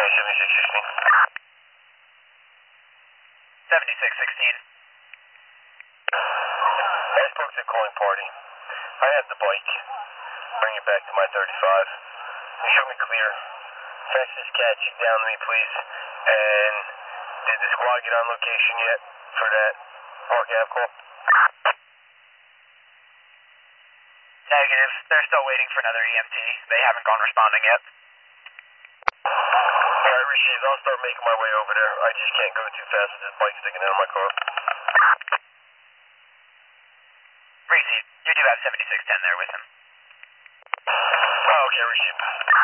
7616. I spoke to the calling party. I have the bike. Bring it back to my 35. You show me clear. Fetch this cat chick down to me, please. And did the squad get on location yet for that Park Ave call? Negative. They're still waiting for another EMT. They haven't gone responding yet. Alright, Rashid, I'll start making my way over there. I just can't go too fast with this bike sticking out of my car. Reese, you do have 7610 there with him. Oh, okay, Rashid.